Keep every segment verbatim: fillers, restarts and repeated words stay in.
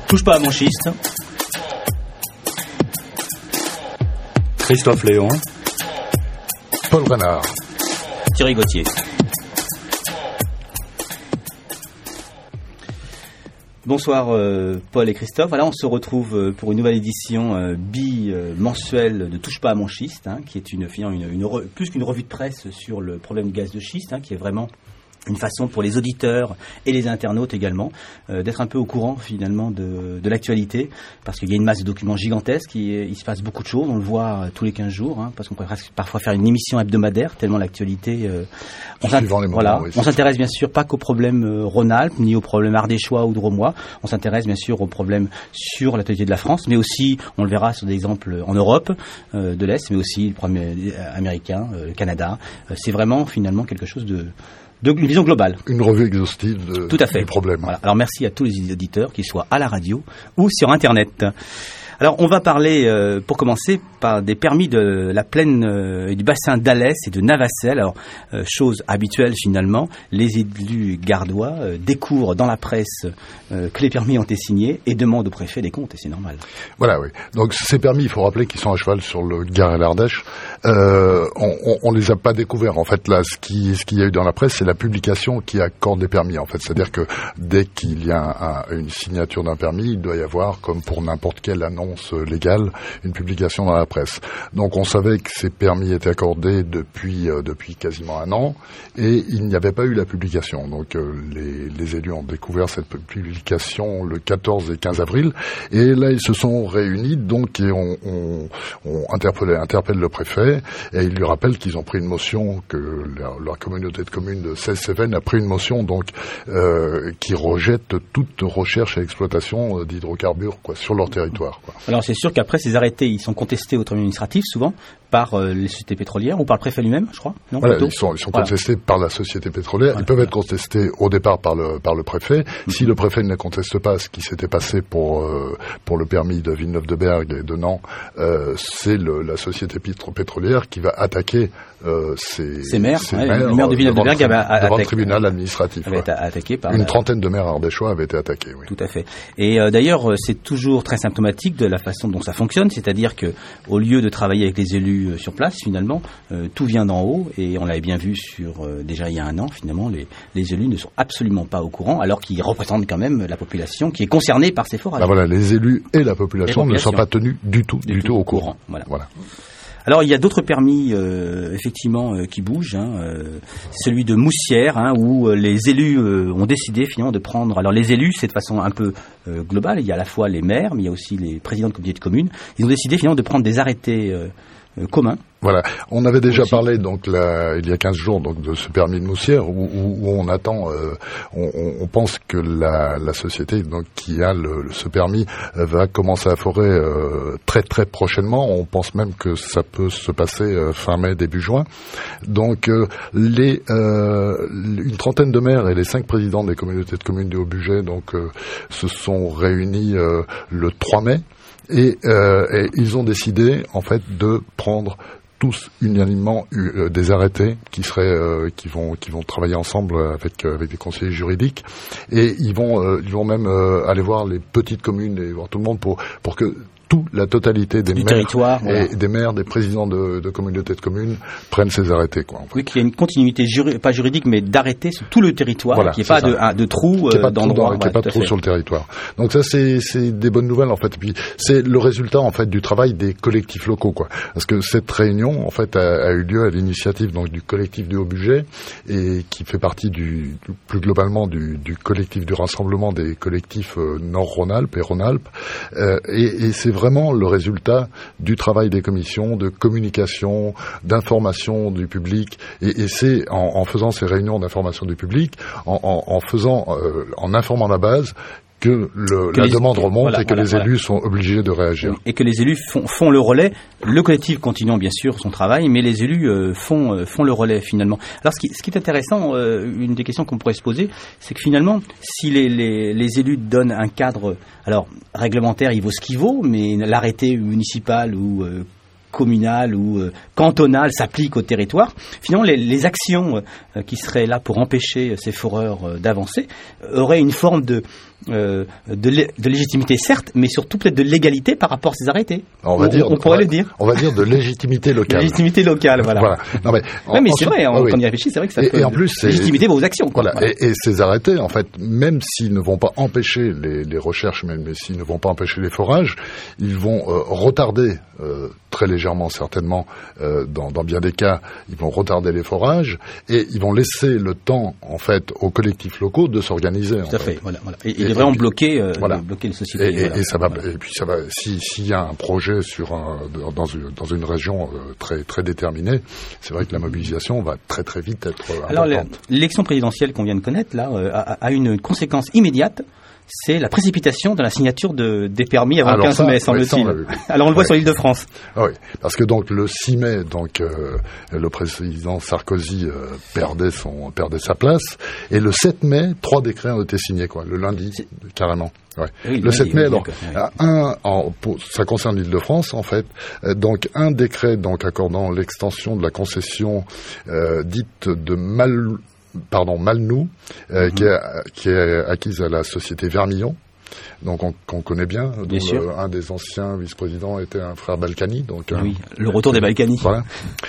Touche pas à mon schiste. Christophe Léon. Paul Renard. Thierry Gauthier. Bonsoir euh, Paul et Christophe. Voilà, on se retrouve euh, pour une nouvelle édition euh, bi-mensuelle de Touche pas à mon schiste, hein, qui est une, une, une, une re, plus qu'une revue de presse sur le problème du gaz de schiste, hein, qui est vraiment une façon pour les auditeurs et les internautes également euh, d'être un peu au courant finalement de, de l'actualité, parce qu'il y a une masse de documents gigantesques, il, il se passe beaucoup de choses, on le voit euh, tous les quinze jours, hein, parce qu'on peut parfois faire une émission hebdomadaire tellement l'actualité euh, on, moments, voilà, oui, on s'intéresse bien sûr pas qu'aux problèmes euh, Rhône-Alpes ni aux problèmes ardéchois ou drômois, on s'intéresse bien sûr aux problèmes sur l'actualité de la France, mais aussi on le verra sur des exemples en Europe euh, de l'Est, mais aussi le problème américain, euh, le Canada. Euh, c'est vraiment finalement quelque chose de De, une vision globale. Une revue exhaustive de, Tout à fait. du problème. Voilà. Alors merci à tous les auditeurs, qu'ils soient à la radio ou sur Internet. Alors on va parler, euh, pour commencer, par des permis de la plaine euh, du bassin d'Alès et de Navacelles. Alors, euh, chose habituelle finalement, les élus gardois euh, découvrent dans la presse euh, que les permis ont été signés et demandent au préfet des comptes, et c'est normal. Voilà, oui. Donc ces permis, il faut rappeler qu'ils sont à cheval sur le Gard et l'Ardèche. Euh, on, on, on les a pas découverts. En fait, là, ce qui, ce qu'il y a eu dans la presse, c'est la publication qui accorde les permis. En fait, c'est-à-dire que dès qu'il y a un, un, une signature d'un permis, il doit y avoir, comme pour n'importe quelle annonce légale, une publication dans la presse. Donc on savait que ces permis étaient accordés depuis euh, depuis quasiment un an et il n'y avait pas eu la publication. Donc euh, les, les élus ont découvert cette publication le quatorze et quinze avril et là ils se sont réunis donc et on, on, on interpelle, interpelle le préfet et il lui rappelle qu'ils ont pris une motion, que leur, leur communauté de communes de Celles-Cévennes a pris une motion donc euh, qui rejette toute recherche et exploitation d'hydrocarbures quoi sur leur territoire, quoi. Alors c'est sûr qu'après ces arrêtés, ils sont contestés au tribunal administratif souvent par euh, les sociétés pétrolières ou par le préfet lui-même, je crois. Non, voilà, ils sont, ils sont voilà. contestés par la société pétrolière. Voilà. Ils peuvent voilà. être contestés au départ par le par le préfet. Mm-hmm. Si le préfet ne les conteste pas, ce qui s'était passé pour euh, pour le permis de Villeneuve-de-Berg et de Nantes, euh, c'est le, la société pétrolière qui va attaquer euh, ces, ces maires. Ces ouais, maires le maire de Villeneuve-de-Berg avait attaqué devant le tribunal administratif. Avait été attaqué par une la... trentaine de maires ardéchois avaient été attaqués. Oui. Tout à fait. Et euh, d'ailleurs, c'est toujours très symptomatique de la façon dont ça fonctionne, c'est-à-dire que au lieu de travailler avec les élus sur place, finalement, euh, tout vient d'en haut, et on l'avait bien vu sur euh, déjà il y a un an, finalement, les, les élus ne sont absolument pas au courant, alors qu'ils représentent quand même la population qui est concernée par ces forages. Ben voilà, les élus et la population, population. ne sont pas tenus du tout, du, du tout, tout au courant. courant. Voilà. voilà. Alors il y a d'autres permis euh, effectivement euh, qui bougent, hein, euh, celui de Moussières, hein, où euh, les élus euh, ont décidé finalement de prendre. Alors les élus, c'est de façon un peu euh, globale. Il y a à la fois les maires, mais il y a aussi les présidents de communautés de communes. Ils ont décidé finalement de prendre des arrêtés euh, euh, communs. Voilà, on avait déjà aussi parlé donc là, il y a quinze jours donc de ce permis de Moussières où, où, où on attend, euh, on, on pense que la, la société donc qui a le, le, ce permis euh, va commencer à forer euh, très très prochainement. On pense même que ça peut se passer euh, fin mai début juin. Donc euh, les euh, une trentaine de maires et les cinq présidents des communautés de communes du Haut-Bugey donc euh, se sont réunis euh, le trois mai et, euh, et ils ont décidé en fait de prendre tous unanimement eu euh, des arrêtés qui seraient euh, qui vont qui vont travailler ensemble avec euh, avec des conseillers juridiques et ils vont euh, ils vont même euh, aller voir les petites communes et voir tout le monde pour pour que toute la totalité des du maires territoire, et voilà. des maires, des présidents de, de communautés de communes prennent ces arrêtés, quoi. En fait. Oui, qu'il y a une continuité juri- pas juridique, mais d'arrêtés sur tout le territoire, voilà, qu'il n'y ait pas ça. de, de trous euh, d'endroits, qu'il n'y ait pas de trous sur le territoire. Donc ça, c'est, c'est des bonnes nouvelles, en fait. Et puis c'est le résultat, en fait, du travail des collectifs locaux, quoi. Parce que cette réunion, en fait, a, a eu lieu à l'initiative donc du collectif du Haut-Bugey et qui fait partie du, du plus globalement du, du collectif du rassemblement des collectifs euh, Nord-Rhône-Alpes et Rhône-Alpes. Euh, et, et c'est vraiment le résultat du travail des commissions, de communication, d'information du public, et, et c'est en, en faisant ces réunions d'information du public, en, en, en faisant, euh, en informant la base, que, le, que la les, demande remonte voilà, et que voilà, les voilà. élus sont obligés de réagir. Et que les élus font, font le relais, le collectif continuant bien sûr son travail, mais les élus euh, font, euh, font le relais finalement. Alors ce qui, ce qui est intéressant, euh, une des questions qu'on pourrait se poser, c'est que finalement, si les, les, les élus donnent un cadre, alors réglementaire, il vaut ce qu'il vaut, mais l'arrêté municipal ou euh, communale ou euh, cantonale s'applique au territoire. Finalement, les, les actions euh, qui seraient là pour empêcher ces foreurs euh, d'avancer euh, auraient une forme de, euh, de, lé- de légitimité, certes, mais surtout peut-être de légalité par rapport à ces arrêtés. On, va on, dire, on pourrait on va, le dire. On va dire de légitimité locale. De légitimité locale, voilà. voilà. Non, mais, en, ouais, mais en, c'est en, vrai, ah, on, oui. quand on y réfléchit, c'est vrai que ça et, peut et en plus, légitimer vos actions. Quoi. Voilà. Voilà. Et, et ces arrêtés, en fait, même s'ils ne vont pas empêcher les, les recherches, même s'ils ne vont pas empêcher les forages, ils vont euh, retarder euh, très légèrement, certainement, euh, dans, dans bien des cas, ils vont retarder les forages et ils vont laisser le temps, en fait, aux collectifs locaux de s'organiser. Tout à fait. fait. Voilà, voilà. Et, ils devraient en bloquer, euh, voilà. bloquer les sociétés. Et, et, voilà. et ça va. Voilà. Et puis ça va. Si s'il y a un projet sur un, dans une dans une région euh, très très déterminée, c'est vrai que la mobilisation va très très vite être euh, Alors importante. l'élection présidentielle qu'on vient de connaître là euh, a, a une conséquence immédiate. C'est la précipitation de la signature de, des permis avant Alors le quinze ça, mai, ouais, semble-t-il. ça, on Alors on le voit ouais. sur l'Île-de-France. Ah oui, parce que donc le six mai, donc euh, le président Sarkozy euh, perdait son perdait sa place, et le sept mai, trois décrets ont été signés, quoi, le lundi, c'est... carrément. Ouais. Oui, le lundi, sept mai, oui, donc, oui. un, en, pour, ça concerne l'Île-de-France en fait. Euh, donc un décret donc accordant l'extension de la concession euh, dite de Mal pardon Malnou, euh, mm-hmm. qui, est, qui est acquise à la société Vermillon. Donc on, qu'on connaît bien, dont bien le, un des anciens vice-présidents était un frère Balkany. Donc oui, un, le retour des Balkany. Voilà.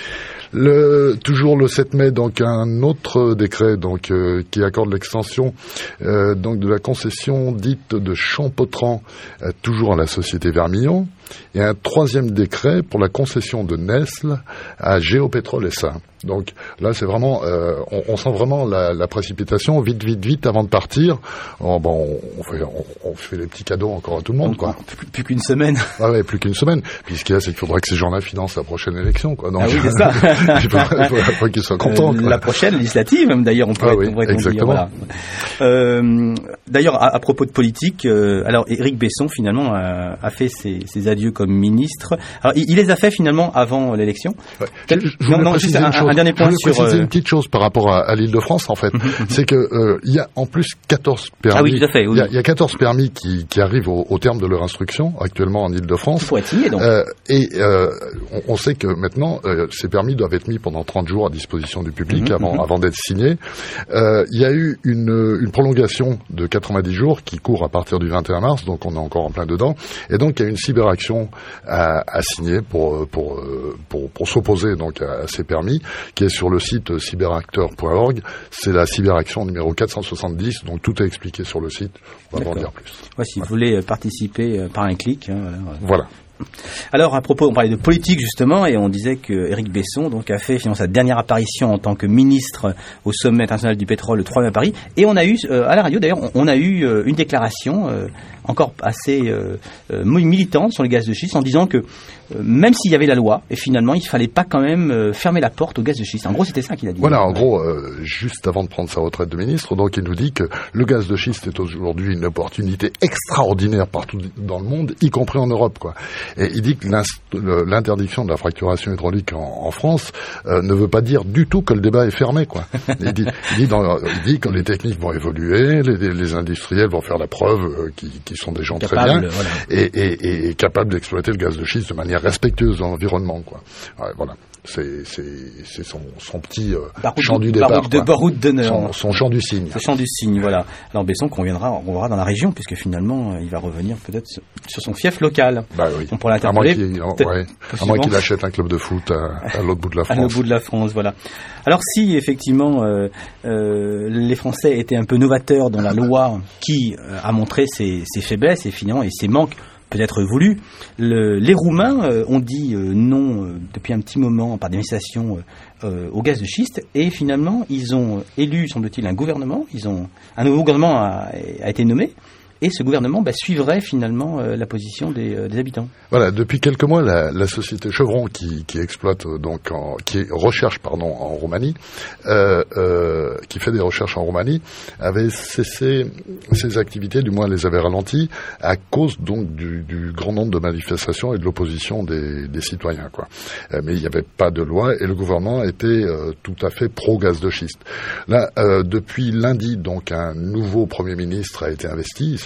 Le, toujours le sept mai, donc un autre décret donc euh, qui accorde l'extension euh, donc de la concession dite de Champotran, euh, toujours à la société Vermillon, et un troisième décret pour la concession de Nesle à Géopétrol S A. Donc là, c'est vraiment, euh, on, on sent vraiment la, la précipitation, vite, vite, vite, avant de partir. Oh, bon, on fait, on, on fait les petits cadeaux encore à tout le monde, quoi. Plus, plus qu'une semaine. Ah ouais, plus qu'une semaine. Puis ce qu'il y a, c'est qu'il faudra que ces gens-là financent la prochaine élection, quoi. Donc, ah oui, c'est ça. il faudra, il faudra qu'ils soient contents. Euh, la prochaine législative, même d'ailleurs, on pourrait, ah oui, on pourrait exactement. Dire, voilà. euh, d'ailleurs, à, à propos de politique, euh, alors Éric Besson finalement a, a fait ses, ses adieux comme ministre. Alors, il, il les a fait finalement avant l'élection. Ouais. Quel... Je, je non, non, juste un, un, un dernier point je sur. préciser une petite chose par rapport à, à l'Île-de-France, en fait, c'est que euh, il y a en plus quatorze permis. Ah oui, tout à fait. Oui. Il y a, il y a quatorze permis qui, qui arrivent au, au terme de leur instruction actuellement en Île-de-France. Il faut être signé donc. Euh, et euh, on, on sait que maintenant euh, ces permis doivent être mis pendant trente jours à disposition du public mm-hmm, avant, mm-hmm. avant d'être signés. Euh, il y a eu une, une prolongation de quatre-vingt-dix jours qui court à partir du vingt et un mars, donc on est encore en plein dedans. Et donc il y a une cyberaction à, à signer pour pour pour, pour s'opposer donc à, à ces permis, qui est sur le site cyberacteur point org. C'est la cyberaction numéro quatre cent soixante-dix, donc tout est expliqué sur le site. On va en dire plus. Ouais, si voilà. vous voulez participer par un clic. Hein, voilà. voilà. Alors à propos, on parlait de politique justement, et on disait que Éric Besson donc a fait finalement sa dernière apparition en tant que ministre au sommet international du pétrole le trois mai à Paris, et on a eu euh, à la radio d'ailleurs, on, on a eu euh, une déclaration euh, encore assez euh, euh, militante sur le gaz de schiste en disant que euh, même s'il y avait la loi, et finalement il fallait pas quand même euh, fermer la porte au gaz de schiste. En gros, c'était ça qu'il a dit. Voilà, en gros, euh, juste avant de prendre sa retraite de ministre, donc il nous dit que le gaz de schiste est aujourd'hui une opportunité extraordinaire partout dans le monde, y compris en Europe, quoi. Et il dit que l'interdiction de la fracturation hydraulique en, en France euh, ne veut pas dire du tout que le débat est fermé, quoi. Il dit, il dit, dans, il dit que les techniques vont évoluer, les, les industriels vont faire la preuve euh, qu'ils qui sont des gens capable, très bien voilà. et, et, et capables d'exploiter le gaz de schiste de manière respectueuse de l'environnement, quoi. Ouais, voilà. C'est, c'est, c'est son, son petit euh, baroud, champ du départ, baroud de, baroud d'honneur. Son, son champ du cygne. Le champ du cygne, voilà. Alors Besson qu'on viendra, on verra dans la région, puisque finalement il va revenir peut-être sur son fief local. Bah oui. On pourra l'interpeller. À moins qu'il, ouais, à moins qu'il achète un club de foot à, à l'autre bout de la France. À l'autre bout de la France, voilà. Alors si effectivement euh, euh, les Français étaient un peu novateurs dans la loi qui euh, a montré ses, ses faiblesses et finalement et ses manques peut-être voulu. Le, les Roumains euh, ont dit euh, non euh, depuis un petit moment par démonstration euh, euh, au gaz de schiste, et finalement ils ont élu, semble-t-il, un gouvernement. Ils ont un nouveau gouvernement a, a été nommé. Et ce gouvernement bah, suivrait finalement euh, la position des, euh, des habitants. Voilà, depuis quelques mois, la, la société Chevron, qui, qui exploite donc, en, qui recherche pardon en Roumanie, euh, euh, qui fait des recherches en Roumanie, avait cessé ses activités, du moins les avait ralenties, à cause donc du, du grand nombre de manifestations et de l'opposition des, des citoyens, quoi. Euh, mais il n'y avait pas de loi et le gouvernement était euh, tout à fait pro gaz de schiste. Là, euh, depuis lundi, donc un nouveau premier ministre a été investi.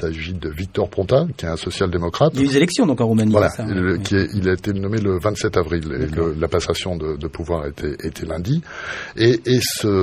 s'agit de Victor Ponta, qui est un social-démocrate. Il y a eu des élections donc en Roumanie. Voilà, ça, le, oui. qui est, il a été nommé le vingt-sept avril, et le, la passation de, de pouvoir était, était lundi. Et, et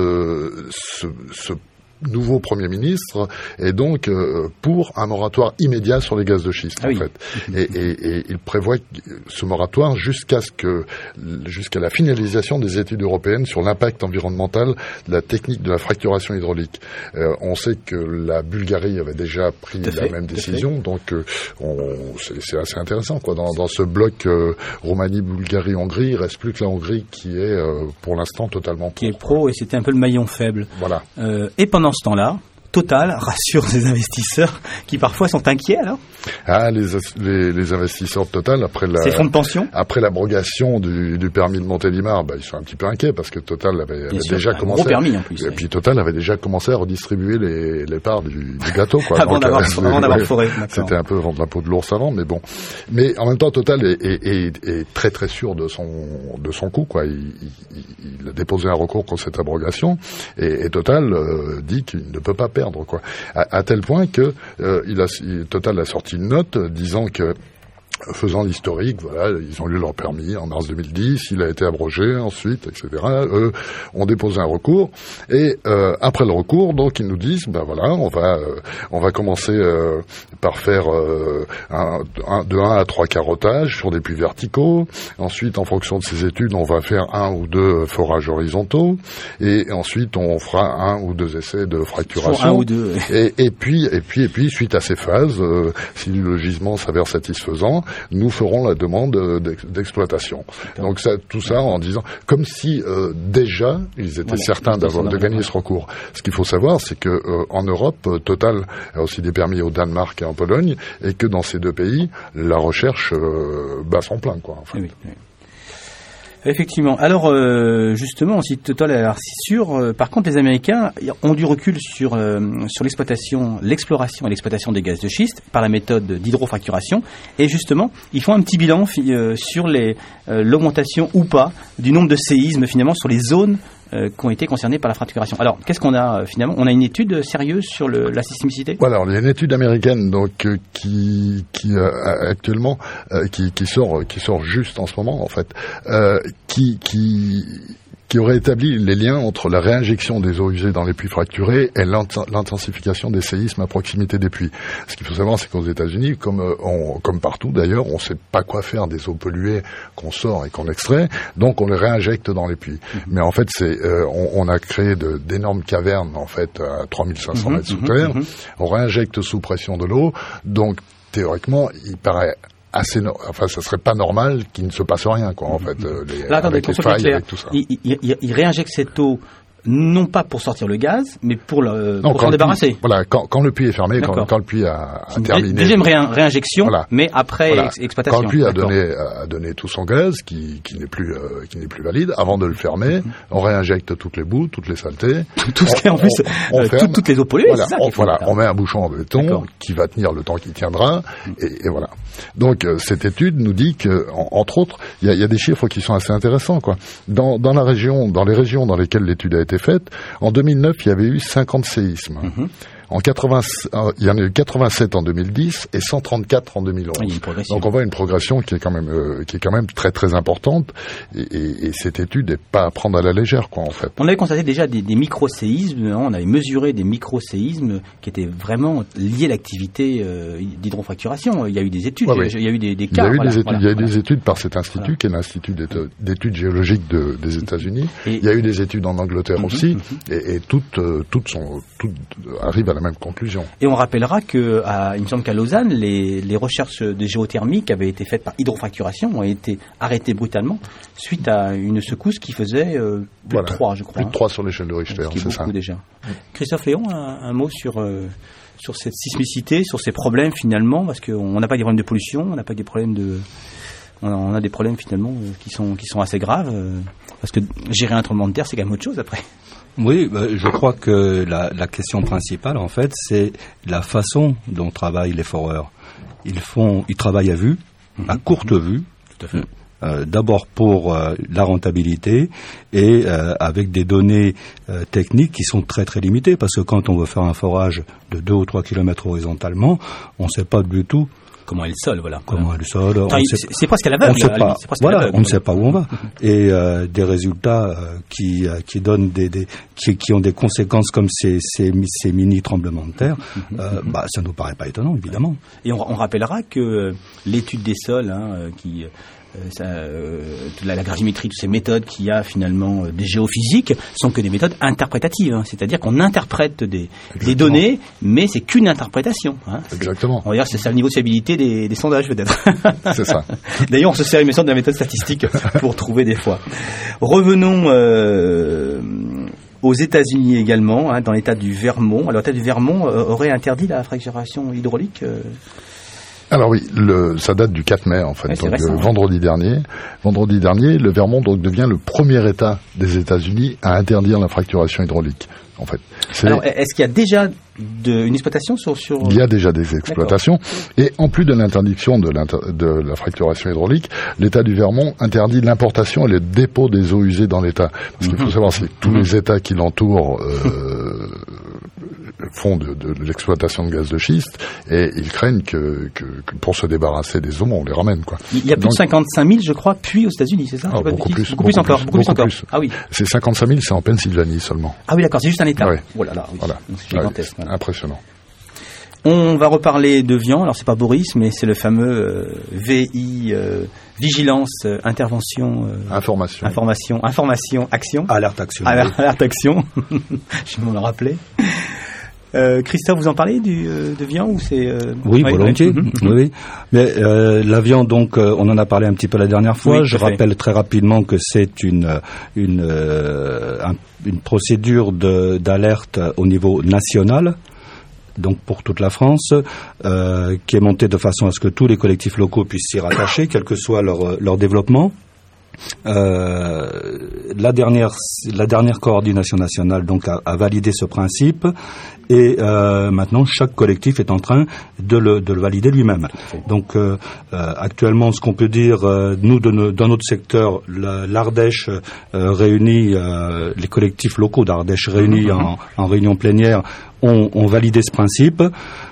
ce, ce, ce nouveau Premier ministre est donc euh, pour un moratoire immédiat sur les gaz de schiste, ah en oui. fait. Et, et, et il prévoit ce moratoire jusqu'à ce que, jusqu'à la finalisation des études européennes sur l'impact environnemental de la technique de la fracturation hydraulique. Euh, on sait que la Bulgarie avait déjà pris la fait, même décision, donc euh, on, c'est, c'est assez intéressant, quoi. Dans, dans ce bloc euh, Roumanie, Bulgarie, Hongrie, il reste plus que la Hongrie qui est euh, pour l'instant totalement pro. Qui est pro, et c'était un peu le maillon faible. Voilà. Euh, et pendant ce temps-là, Total rassure ses investisseurs qui parfois sont inquiets alors. Ah, les, les, les investisseurs de Total, après la, ces fonds de pension, après l'abrogation du, du permis de Montélimar, bah, ils sont un petit peu inquiets parce que Total avait, avait sûr, déjà commencé. Gros permis en plus. Et ouais. puis Total avait déjà commencé à redistribuer les, les parts du, du gâteau, quoi. avant Donc, d'avoir, euh, avant d'avoir foré. C'était un peu vendre la peau de l'ours avant, mais bon. Mais en même temps, Total est, est, est, est très très sûr de son de son coup, quoi. Il, il, il a déposé un recours contre cette abrogation et, et Total euh, dit qu'il ne peut pas perdre, quoi. À, à tel point que euh, il a, il, Total a sorti une note disant que, faisant l'historique, voilà, ils ont eu leur permis en mars deux mille dix, il a été abrogé ensuite, et cetera. Eux ont déposé un recours et euh, après le recours, donc ils nous disent, ben voilà, on va euh, on va commencer euh, par faire euh, un, un, de un à trois carottages sur des puits verticaux. Ensuite, en fonction de ces études, on va faire un ou deux forages horizontaux et ensuite on fera un ou deux essais de fracturation. Un ou deux. Et, et puis et puis et puis suite à ces phases, euh, si le gisement s'avère satisfaisant, nous ferons la demande d'exploitation. Donc ça, tout ça en disant, comme si euh, déjà ils étaient voilà, certains d'avoir de gagner ce recours. Ce qu'il faut savoir, c'est que euh, en Europe, Total a aussi des permis au Danemark et en Pologne, et que dans ces deux pays, la recherche euh, bat son plein, quoi. Enfin. Oui, oui. Effectivement. Alors, euh, justement, on cite Total à sûr. Euh, par contre, les Américains ont du recul sur euh, sur l'exploitation, l'exploration et l'exploitation des gaz de schiste par la méthode d'hydrofracturation. Et justement, ils font un petit bilan euh, sur les, euh, l'augmentation ou pas du nombre de séismes finalement sur les zones euh, qui ont été concernées par la fracturation. Alors, qu'est-ce qu'on a euh, finalement ? On a une étude sérieuse sur le, la sismicité ? Voilà, il y a une étude américaine donc euh, qui qui euh, actuellement euh, qui qui sort qui sort juste en ce moment en fait. Euh, qui qui qui aurait établi les liens entre la réinjection des eaux usées dans les puits fracturés et l'intensification des séismes à proximité des puits. Ce qu'il faut savoir, c'est qu'aux États-Unis, comme on, comme partout d'ailleurs, on ne sait pas quoi faire des eaux polluées qu'on sort et qu'on extrait, donc on les réinjecte dans les puits. Mmh. Mais en fait, c'est euh, on, on a créé de, d'énormes cavernes en fait à trois mille cinq cents mmh, mètres sous mmh, terre. Mmh. On réinjecte sous pression de l'eau, donc théoriquement, il paraît assez, no- enfin, ça serait pas normal qu'il ne se passe rien, quoi, en fait. Euh, les, Là, attendez, avec les failles, avec tout ça. Il, il, il, il réinjecte cette eau, non pas pour sortir le gaz, mais pour, le, non, pour s'en débarrasser. Puits, voilà, quand, quand le puits est fermé, quand, quand le puits a, a terminé. Deuxième ré- réinjection, voilà. Mais après voilà. ex- exploitation. Quand le puits a donné, a donné tout son gaz, qui, qui n'est plus, euh, qui n'est plus valide, avant de le fermer, mm-hmm. on réinjecte toutes les boues, toutes les saletés. Tout ce qui est en plus, on, on, on ferme, toutes les eaux polluées, voilà, c'est ça on, qu'il faut voilà, faire. On met un bouchon en béton d'accord. qui va tenir le temps qu'il tiendra, mm. et, et voilà. Donc, euh, cette étude nous dit que, en, entre autres, il y a, y a des chiffres qui sont assez intéressants, quoi. Dans, dans la région, dans les régions dans lesquelles l'étude a été faite, en deux mille neuf, il y avait eu cinquante séismes. Mm-hmm. En quatre-vingts, il y en a eu quatre-vingt-sept en deux mille dix et cent trente-quatre en deux mille onze. Oui, donc on voit une progression qui est quand même euh, qui est quand même très très importante et, et, et cette étude n'est pas à prendre à la légère, quoi, en fait. On avait constaté déjà des, des micro-séismes, hein, on avait mesuré des micro-séismes qui étaient vraiment liés à l'activité euh, d'hydrofracturation. Il y a eu des études, ouais, il y a eu des, des cas. Il y a eu voilà, des études, voilà, il y a eu voilà. des études par cet institut voilà. qui est l'Institut d'études géologiques de, des États-Unis. Et il y a eu des études en Angleterre mm-hmm, aussi mm-hmm. Et, et toutes euh, toutes sont toutes arrivent à la même conclusion. Et on rappellera que, à, il me semble qu'à Lausanne, les, les recherches de géothermie qui avaient été faites par hydrofracturation ont été arrêtées brutalement suite à une secousse qui faisait euh, plus voilà. de trois, je crois. Plus de trois sur l'échelle de Richter, c'est ça. Déjà. Oui. Christophe Léon, un, un mot sur euh, sur cette sismicité, sur ces problèmes finalement, parce qu'on n'a pas des problèmes de pollution, on n'a pas des problèmes de, on a, on a des problèmes finalement euh, qui sont qui sont assez graves, euh, parce que gérer un tremblement de terre, c'est quand même autre chose après. Oui, bah, je crois que la, la question principale, en fait, c'est la façon dont travaillent les foreurs. Ils font, ils travaillent à vue, mm-hmm. à courte vue. Tout à fait. Euh, d'abord pour euh, la rentabilité et euh, avec des données euh, techniques qui sont très très limitées, parce que quand on veut faire un forage de deux ou trois kilomètres horizontalement, on ne sait pas du tout comment est le sol, voilà. Comment voilà. est le sol. Enfin, on sait, c'est presque à l'aveugle. On sait pas. Voilà, on ne sait pas où on va. Et euh, des résultats euh, qui euh, qui donnent des, des qui, qui ont des conséquences comme ces ces, ces mini tremblements de terre, euh, bah ça nous paraît pas étonnant, évidemment. Et on, on rappellera que l'étude des sols, hein, qui Euh, ça, euh, la, la gravimétrie, toutes ces méthodes qu'il y a finalement euh, des géophysiques sont que des méthodes interprétatives, hein. C'est-à-dire qu'on interprète des, des données, mais c'est qu'une interprétation, hein. Exactement. On va dire que c'est ça le niveau de fiabilité des, des sondages peut-être. C'est ça. D'ailleurs, on se sert une méthode de la méthode statistique pour trouver des fois. Revenons euh, aux États-Unis également, hein, dans l'État du Vermont. Alors, l'État du Vermont euh, aurait interdit la fracturation hydraulique. Euh, Alors oui, le, ça date du quatre mai en fait, ouais, donc récent, euh, ouais. vendredi dernier. Vendredi dernier, le Vermont donc devient le premier État des États-Unis à interdire la fracturation hydraulique. En fait, c'est... Alors, est-ce qu'il y a déjà de, une exploitation sur, sur... Il y a déjà des exploitations. D'accord. Et en plus de l'interdiction de, l'inter... de la fracturation hydraulique, l'État du Vermont interdit l'importation et le dépôt des eaux usées dans l'État. Parce qu'il faut savoir, c'est que tous mm-hmm. les États qui l'entourent euh, font de, de, de l'exploitation de gaz de schiste, et ils craignent que, que, que pour se débarrasser des eaux, on les ramène, quoi. Il y a plus Donc, de cinquante-cinq mille, je crois, puits aux États-Unis, c'est ça? Ah, beaucoup, plus, beaucoup, beaucoup plus encore, beaucoup plus encore. Plus. Ah oui. C'est cinquante-cinq mille, c'est en Pennsylvanie seulement. Ah oui, d'accord, c'est juste un État. Ouais. Oh là là, oui. Voilà. C'est gigantesque. Ouais, impressionnant. On va reparler de Vian. Alors c'est pas Boris, mais c'est le fameux euh, V I, euh, vigilance, euh, intervention, euh, information, information, information, action, alerte action, alerte, alerte action. Je vais me le rappeler. Euh, Christophe, vous en parlez du, euh, de Vian ou c'est euh... Oui, oui, volontiers. Ouais. Mm-hmm. Oui, oui. Mais euh, la Vian, donc, euh, on en a parlé un petit peu la dernière fois. Oui, je rappelle fait. très rapidement que c'est une une euh, un, une procédure de, d'alerte au niveau national. Donc pour toute la France, euh, qui est montée de façon à ce que tous les collectifs locaux puissent s'y rattacher, quel que soit leur, leur développement. Euh, la dernière, la dernière coordination nationale donc a, a validé ce principe, et euh, maintenant chaque collectif est en train de le, de le valider lui-même. Donc euh, euh, actuellement, ce qu'on peut dire, euh, nous de no, dans notre secteur, la, l'Ardèche euh, réunit euh, les collectifs locaux d'Ardèche réunis mmh. en, en réunion plénière ont, ont validé ce principe.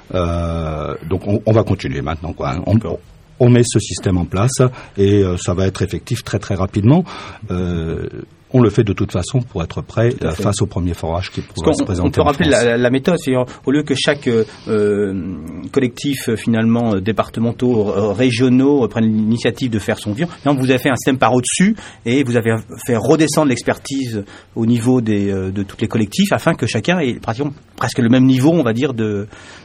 Euh, donc on, on va continuer maintenant, quoi. On, On met ce système en place et euh, ça va être effectif très très rapidement. Euh, on le fait de toute façon pour être prêt euh, face au premier forage qui pourra se présenter. On peut rappeler la, la méthode, c'est au lieu que chaque euh, collectif euh, finalement euh, départementaux, euh, régionaux euh, prenne l'initiative de faire son Vian, là vous avez fait un système par au-dessus et vous avez fait redescendre l'expertise au niveau des, euh, de tous les collectifs afin que chacun ait pratiquement presque le même niveau, on va dire, de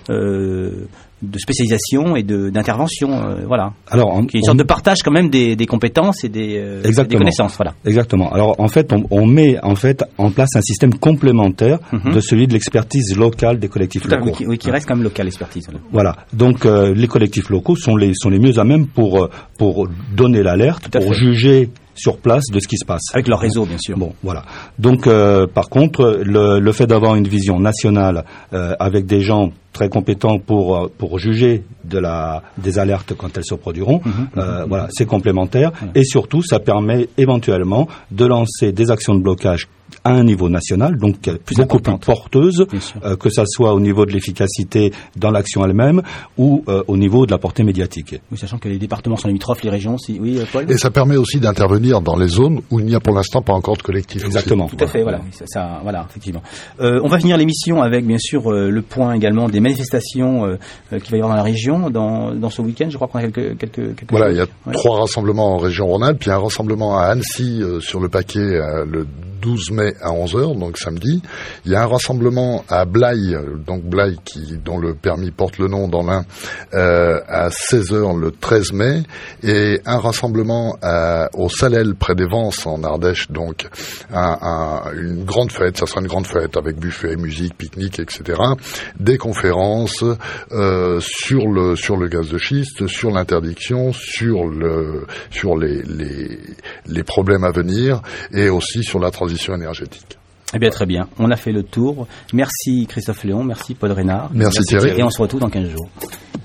euh, de spécialisation et de, d'intervention, euh, voilà. Alors, on, une sorte on... de partage quand même des, des compétences et des, euh, des connaissances, voilà. Exactement. Alors en fait, on, on met en fait en place un système complémentaire mm-hmm. de celui de l'expertise locale des collectifs Tout locaux. Oui, qui, oui, qui reste quand même local, l'expertise. Voilà. Donc euh, les collectifs locaux sont les sont les mieux à même pour pour donner l'alerte, pour fait. juger sur place de ce qui se passe. Avec leur réseau, bien sûr. Bon, voilà. Donc, euh, par contre, le, le fait d'avoir une vision nationale euh, avec des gens très compétents pour pour juger de la des alertes quand elles se produiront, mmh, euh, mmh, voilà, c'est complémentaire. Mmh. Et surtout, ça permet éventuellement de lancer des actions de blocage à un niveau national, donc plus beaucoup plus porteuse, euh, que ça soit au niveau de l'efficacité dans l'action elle-même ou euh, au niveau de la portée médiatique. Oui, sachant que les départements sont limitrophes, les régions, si... oui, Paul. Et ça permet aussi d'intervenir dans les zones où il n'y a pour l'instant pas encore de collectif. Exactement. Tout à fait, voilà, ça, ça, voilà, effectivement. Euh, on va finir l'émission avec, bien sûr, euh, le point également des manifestations euh, euh, qu'il va y avoir dans la région dans, dans ce week-end. Je crois qu'on a quelques, quelques, quelques voilà, choses. Il y a ouais. trois rassemblements en région Rhône-Alpes, puis un rassemblement à Annecy euh, sur le paquet euh, le douze mai à onze heures, donc samedi. Il y a un rassemblement à Blaye, donc Blaye qui, dont le permis porte le nom dans l'Ain, euh, à seize heures le treize mai, et un rassemblement à, au Salel près des Vences en Ardèche, donc un, un, une grande fête, ça sera une grande fête avec buffet, musique, pique-nique, et cetera. Des conférences euh, sur le sur le gaz de schiste, sur l'interdiction, sur le sur les les les problèmes à venir et aussi sur la transition énergétique. Eh bien, très bien. On a fait le tour. Merci Christophe Léon, merci Paul Reynard. Merci, merci Thierry. Et on se retrouve dans quinze jours.